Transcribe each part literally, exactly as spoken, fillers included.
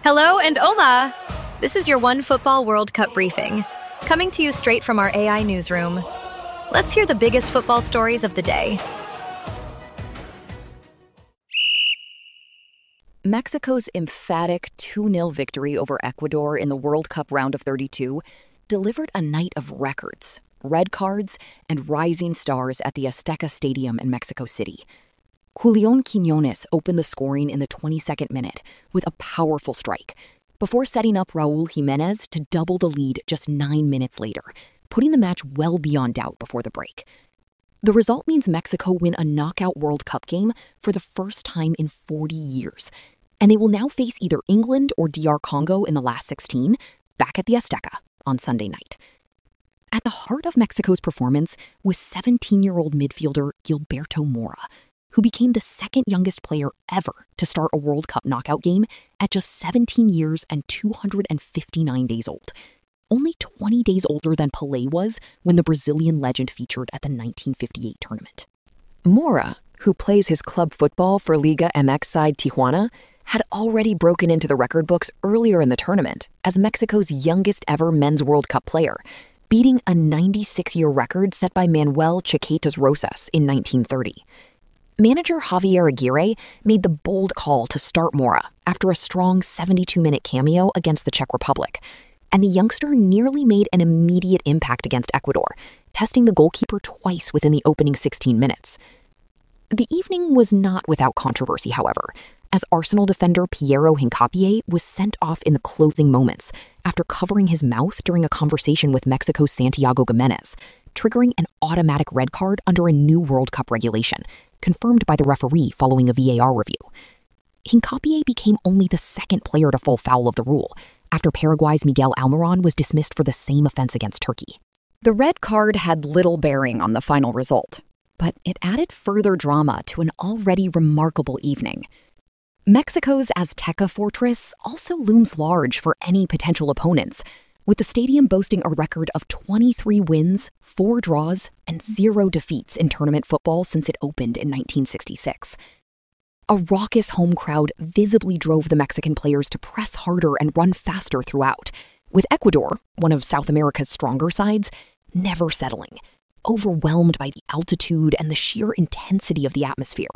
Hello and hola! This is your One Football World Cup briefing, coming to you straight from our A I newsroom. Let's hear the biggest football stories of the day. Mexico's emphatic two nil victory over Ecuador in the World Cup round of thirty-two delivered a night of records, red cards, and rising stars at the Azteca Stadium in Mexico City. Julián Quiñones opened the scoring in the twenty-second minute with a powerful strike, before setting up Raúl Jiménez to double the lead just nine minutes later, putting the match well beyond doubt before the break. The result means Mexico win a knockout World Cup game for the first time in forty years, and they will now face either England or D R Congo in the last sixteen, back at the Azteca on Sunday night. At the heart of Mexico's performance was seventeen-year-old midfielder Gilberto Mora, who became the second youngest player ever to start a World Cup knockout game at just seventeen years and two hundred fifty-nine days old, only twenty days older than Pelé was when the Brazilian legend featured at the nineteen fifty-eight tournament. Mora, who plays his club football for Liga M X side Tijuana, had already broken into the record books earlier in the tournament as Mexico's youngest ever men's World Cup player, beating a ninety-six-year record set by Manuel Chiquetas Rosas in nineteen thirty. Manager Javier Aguirre made the bold call to start Mora after a strong seventy-two-minute cameo against the Czech Republic, and the youngster nearly made an immediate impact against Ecuador, testing the goalkeeper twice within the opening sixteen minutes. The evening was not without controversy, however, as Arsenal defender Piero Hincapié was sent off in the closing moments after covering his mouth during a conversation with Mexico's Santiago Giménez, triggering an automatic red card under a new World Cup regulation, confirmed by the referee following a V A R review. Hincapié became only the second player to fall foul of the rule, after Paraguay's Miguel Almiron was dismissed for the same offense against Turkey. The red card had little bearing on the final result, but it added further drama to an already remarkable evening. Mexico's Azteca fortress also looms large for any potential opponents, with the stadium boasting a record of twenty-three wins, four draws, and zero defeats in tournament football since it opened in nineteen sixty-six. A raucous home crowd visibly drove the Mexican players to press harder and run faster throughout, with Ecuador, one of South America's stronger sides, never settling, overwhelmed by the altitude and the sheer intensity of the atmosphere.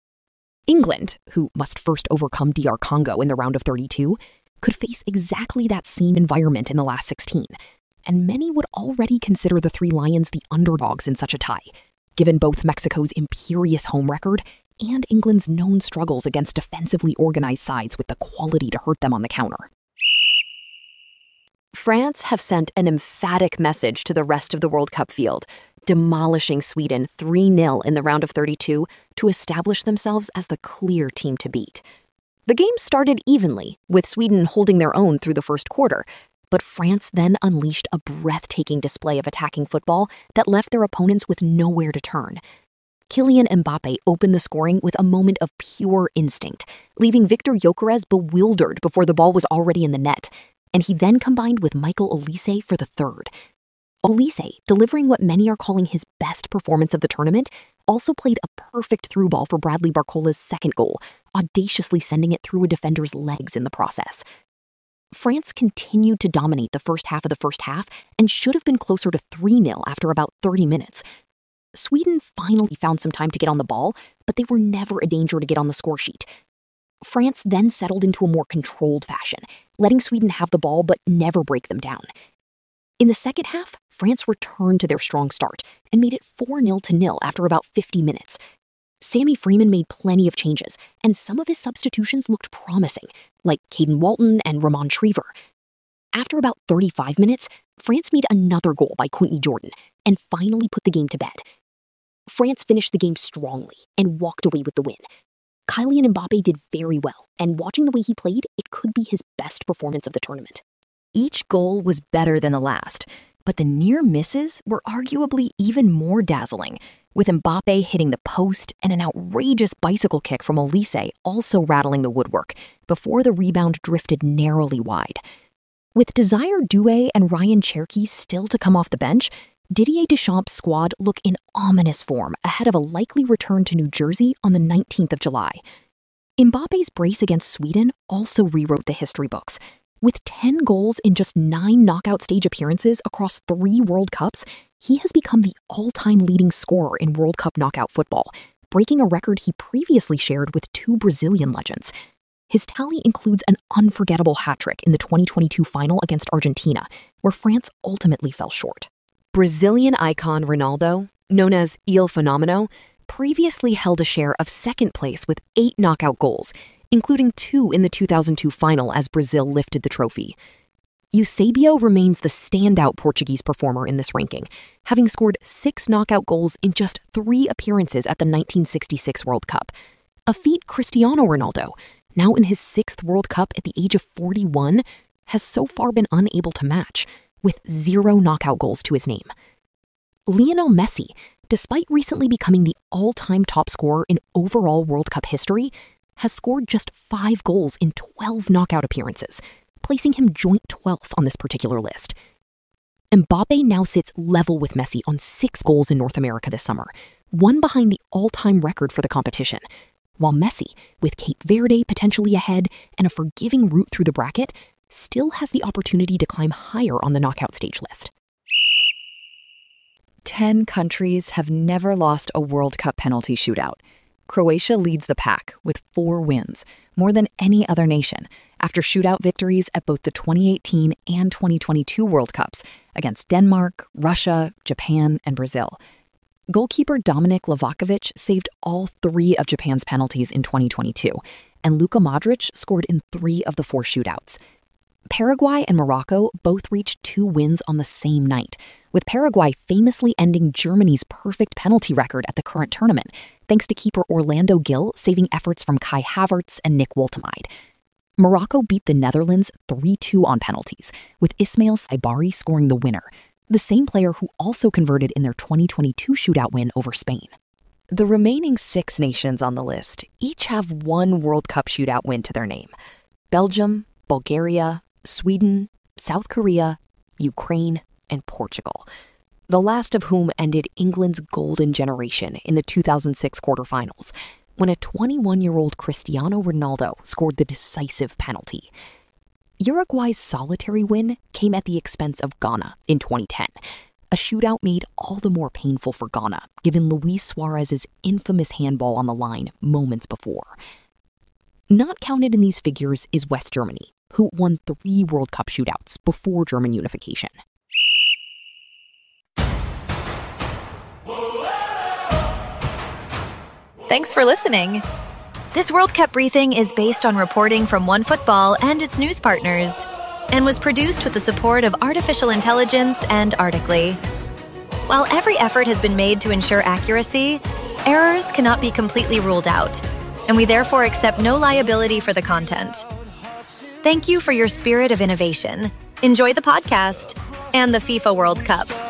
England, who must first overcome D R Congo in the round of thirty-two, could face exactly that same environment in the last sixteen, and many would already consider the Three Lions the underdogs in such a tie, given both Mexico's imperious home record and England's known struggles against defensively organized sides with the quality to hurt them on the counter. France have sent an emphatic message to the rest of the World Cup field, demolishing Sweden three nil in the round of thirty-two to establish themselves as the clear team to beat. The game started evenly, with Sweden holding their own through the first quarter, but France then unleashed a breathtaking display of attacking football that left their opponents with nowhere to turn. Kylian Mbappe opened the scoring with a moment of pure instinct, leaving Victor Gyökeres bewildered before the ball was already in the net, and he then combined with Michael Olise for the third. Olise, delivering what many are calling his best performance of the tournament, also played a perfect through ball for Bradley Barcola's second goal, audaciously sending it through a defender's legs in the process. France continued to dominate the first half of the first half and should have been closer to three nil after about thirty minutes. Sweden finally found some time to get on the ball, but they were never a danger to get on the score sheet. France then settled into a more controlled fashion, letting Sweden have the ball but never break them down. In the second half, France returned to their strong start and made it four nil to nil after about fifty minutes. Sammy Freeman made plenty of changes, and some of his substitutions looked promising, like Caden Walton and Ramon Shriver. After about thirty-five minutes, France made another goal by Quinton Jordan and finally put the game to bed. France finished the game strongly and walked away with the win. Kylian Mbappe did very well, and watching the way he played, it could be his best performance of the tournament. Each goal was better than the last, but the near misses were arguably even more dazzling, with Mbappe hitting the post and an outrageous bicycle kick from Olise also rattling the woodwork before the rebound drifted narrowly wide. With Desire Doué and Ryan Cherki still to come off the bench, Didier Deschamps' squad look in ominous form ahead of a likely return to New Jersey on the nineteenth of July. Mbappe's brace against Sweden also rewrote the history books. With ten goals in just nine knockout stage appearances across three World Cups, he has become the all-time leading scorer in World Cup knockout football, breaking a record he previously shared with two Brazilian legends. His tally includes an unforgettable hat-trick in the twenty twenty-two final against Argentina, where France ultimately fell short. Brazilian icon Ronaldo, known as Il Fenomeno, previously held a share of second place with eight knockout goals, including two in the two thousand two final as Brazil lifted the trophy. Eusebio remains the standout Portuguese performer in this ranking, having scored six knockout goals in just three appearances at the nineteen sixty-six World Cup, a feat Cristiano Ronaldo, now in his sixth World Cup at the age of forty-one, has so far been unable to match, with zero knockout goals to his name. Lionel Messi, despite recently becoming the all-time top scorer in overall World Cup history, has scored just five goals in twelve knockout appearances, placing him joint twelfth on this particular list. Mbappe now sits level with Messi on six goals in North America this summer, one behind the all-time record for the competition, while Messi, with Cape Verde potentially ahead and a forgiving route through the bracket, still has the opportunity to climb higher on the knockout stage list. Ten countries have never lost a World Cup penalty shootout. Croatia leads the pack with four wins, more than any other nation, after shootout victories at both the twenty eighteen and twenty twenty-two World Cups against Denmark, Russia, Japan, and Brazil. Goalkeeper Dominik Livakovic saved all three of Japan's penalties in twenty twenty-two, and Luka Modric scored in three of the four shootouts. Paraguay and Morocco both reached two wins on the same night, with Paraguay famously ending Germany's perfect penalty record at the current tournament, thanks to keeper Orlando Gil saving efforts from Kai Havertz and Nick Woltemade. Morocco beat the Netherlands three two on penalties, with Ismail Saibari scoring the winner, the same player who also converted in their twenty twenty-two shootout win over Spain. The remaining six nations on the list each have one World Cup shootout win to their name: Belgium, Bulgaria, Sweden, South Korea, Ukraine, and Portugal, the last of whom ended England's golden generation in the two thousand six quarterfinals, when a twenty-one-year-old Cristiano Ronaldo scored the decisive penalty. Uruguay's solitary win came at the expense of Ghana in twenty ten, a shootout made all the more painful for Ghana, given Luis Suarez's infamous handball on the line moments before. Not counted in these figures is West Germany, who won three World Cup shootouts before German unification. Thanks for listening. This World Cup briefing is based on reporting from OneFootball and its news partners, and was produced with the support of artificial intelligence and Articly. While every effort has been made to ensure accuracy, errors cannot be completely ruled out, and we therefore accept no liability for the content. Thank you for your spirit of innovation. Enjoy the podcast and the FIFA World Cup.